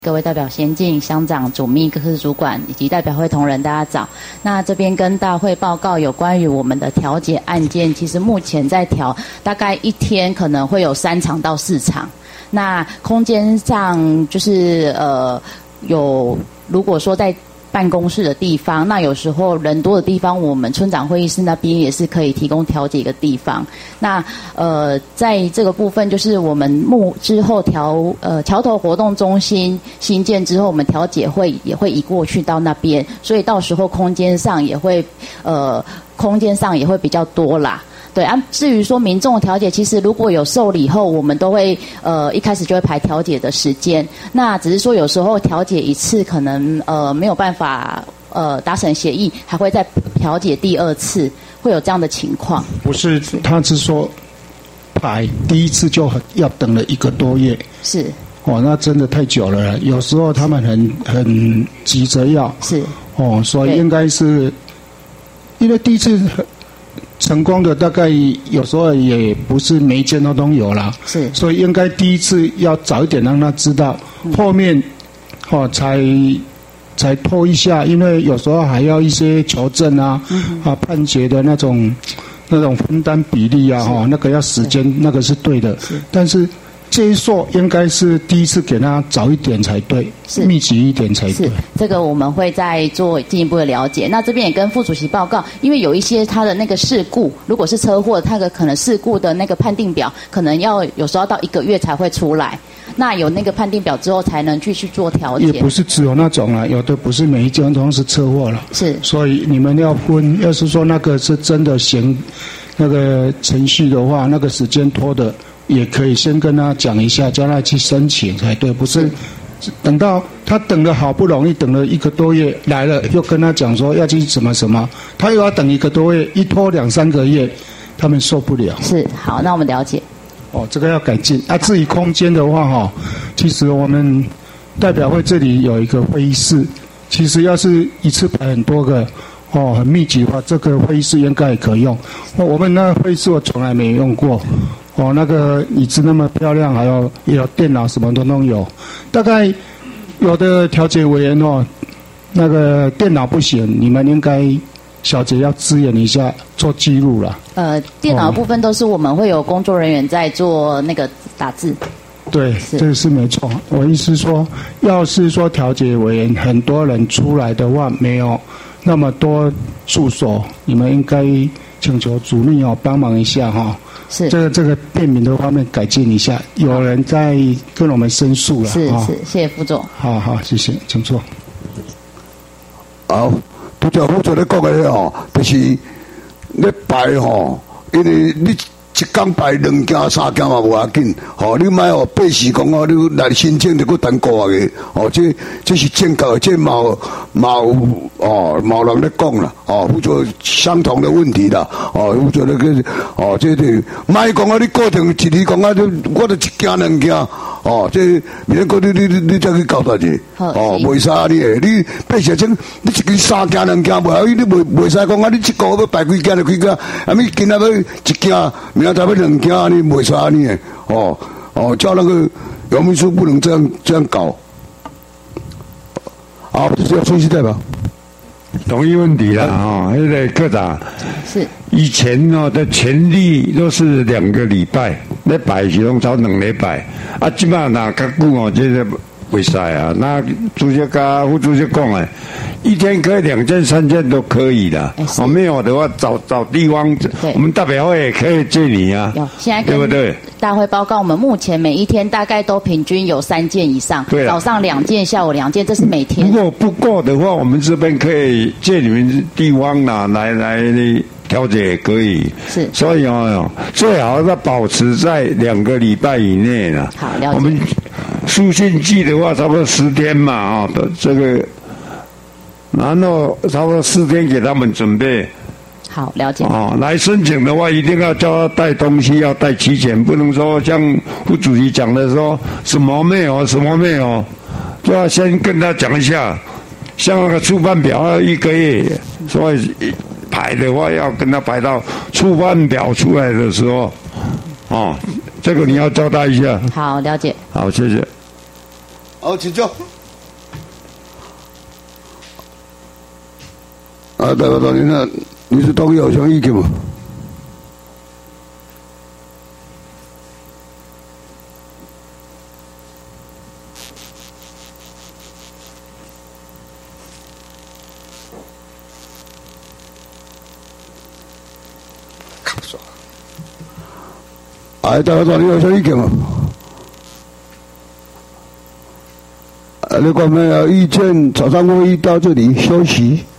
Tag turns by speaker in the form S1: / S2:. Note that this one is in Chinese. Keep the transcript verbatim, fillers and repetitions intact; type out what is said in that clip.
S1: 各位代表先进、乡长、主秘、各科主管以及代表会同仁，大家早。那这边跟大会报告有关于我们的调解案件，其实目前在调，大概一天可能会有三场到四场。那空间上就是呃有，如果说在办公室的地方，那有时候人多的地方，我们村长会议室那边也是可以提供调解一个地方。那呃，在这个部分，就是我们目之后调呃桥头活动中心新建之后，我们调解会也会移过去到那边，所以到时候空间上也会呃空间上也会比较多啦。对啊，至于说民众的调解，其实如果有受理后，我们都会呃一开始就会排调解的时间。那只是说有时候调解一次可能呃没有办法呃达成协议，还会再调解第二次，会有这样的情况。
S2: 不是，他是说排第一次就很要等了一个多月。
S1: 是。
S2: 哦，那真的太久了。有时候他们很很急着要。
S1: 是。
S2: 哦，所以应该是因为第一次成功的大概有时候也不是每一间都都有啦，
S1: 是，所
S2: 以应该第一次要早一点让他知道，嗯、后面哦才才拖一下，因为有时候还要一些求证啊，嗯、啊判决的那种那种分担比例啊，哈、哦，那个要时间，那个是对的，是但是。这一说应该是第一次给他早一点才对，是密集一点才对。
S1: 是这个我们会再做进一步的了解。那这边也跟副主席报告，因为有一些他的那个事故，如果是车祸，他的可能事故的那个判定表，可能要有时候要到一个月才会出来。那有那个判定表之后，才能继续做调解。
S2: 也不是只有那种啦，有的不是每一件都是车祸了。
S1: 是，
S2: 所以你们要分，要是说那个是真的行那个程序的话，那个时间拖的。也可以先跟他讲一下，叫他去申请才对，不是等到他等了好不容易等了一个多月来了，又跟他讲说要去什么什么，他又要等一个多月，一拖两三个月，他们受不了。
S1: 是，好，那我们了解。
S2: 哦，这个要改进啊。至于空间的话，哈，其实我们代表会这里有一个会议室，其实要是一次排很多个。哦，很密集的话，这个会议室应该也可用。哦，我们那个会议室我从来没用过。哦，那个椅子那么漂亮，还有也有电脑，什么都都有。大概有的调解委员哦，那个电脑不行，你们应该小姐要支援一下，做记录啦。
S1: 呃，电脑的部分都是我们会有工作人员在做那个打字。
S2: 对，这是没错。我意思说，要是说调解委员很多人出来的话，没有那么多助手，你们应该请求主秘哦帮忙一下哈、哦。是。这个这个便民的方面改进一下，有人在跟我们申诉了。
S1: 是是、
S2: 哦，
S1: 谢谢副总。
S2: 好好，谢谢，请坐。
S3: 好，拄则副总咧讲的吼，就是咧排吼，因为你。一工排两件三件嘛无要紧，吼、哦！你莫哦八时讲哦，你来申请就搁等个月个，哦，这这是正确，这冇冇哦冇人咧讲啦，哦，或者相同的问题啦，哦，或者那个哦，这个莫讲啊，你固定一日讲啊，我就一件两件，哦，这免讲你你你你再去交代者，哦，袂使啊你，你八时钟你一日三件两件袂，你袂袂使讲啊，你一个月要排几件就几件，啊咪今仔要一件。明仔载要两件，你袂使安尼诶，哦哦，叫那个姚秘书不能这样这样搞。好，这要出席代表。
S4: 同一问题啦，哈，那个科长
S1: 是
S4: 以前哦的权利都是两个礼拜，那摆时拢超两礼拜，啊，即摆哪较久哦，这个袂使啊。那主席甲副主席讲诶。一天可以两件三件都可以的，我、哦、没有的话找找地方，我们代表会也可以借你啊，
S1: 现在
S4: 对不对？
S1: 大会报告，我们目前每一天大概都平均有三件以上，对，早上两件，下午两件，这是每天。
S4: 如果不够的话，我们这边可以借你们地方啦，来来调解也可以。是，所以哦，最好要保持在两个礼拜以内啦。
S1: 好，了解。
S4: 我们书信寄的话，差不多十天嘛，啊、哦，这个。然后差不多四天给他们准备。
S1: 好，了解。
S4: 哦，来申请的话，一定要叫他带东西，要带齐全，不能说像副主席讲的说什么没有，什么没有，就要先跟他讲一下。像那个出版表要一个月，所以排的话要跟他排到出版表出来的时候。哦，这个你要交代一下。
S1: 好，了解。
S4: 好，谢谢。
S3: 好，请坐。 啊，代表大人啊，你是同意有什么意见吗？啊，代表大人有什么意见吗？啊，那我们意见早上会议到这里休息。